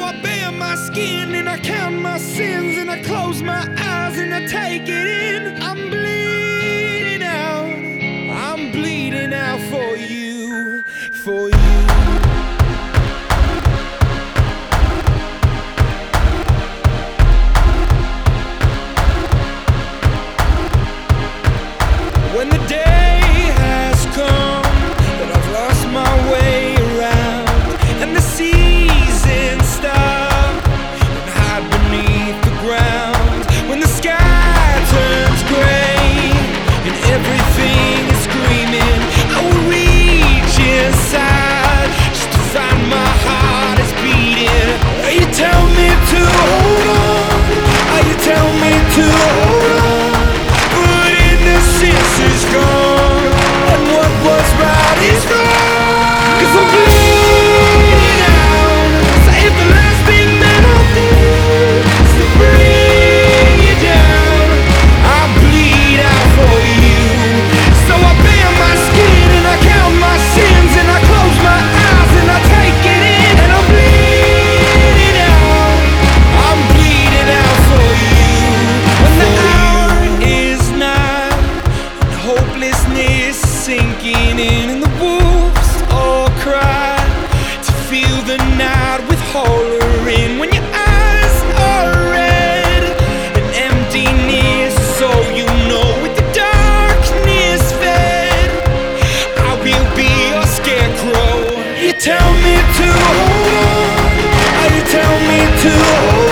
I bare my skin and I count my sins and I close my eyes and I take it in. I'm bleeding out for you, for you. When the day has come that I've lost my way around and the seasons stop and hide beneath the ground, when the sky turns gray and everything is screaming, I will reach inside just to find my heart is beating. You tell me to hold on, you tell me to hold on, innocence is gone, and what was right is wrong. 'Cause I'm bleeding out, so if the last thing that I do is to bring you down, I bleed out for you. So I bare my skin and I count my sins and I close my eyes and I take it in, and I'm bleeding out, I'm bleeding out for you. When the hour is nigh, hopelessness sinking in and the wolves all cry to feel the night with horror in. When your eyes are red and emptiness, so you know with the darkness fed, I will be your scarecrow. You tell me to hold on, you tell me to hold on.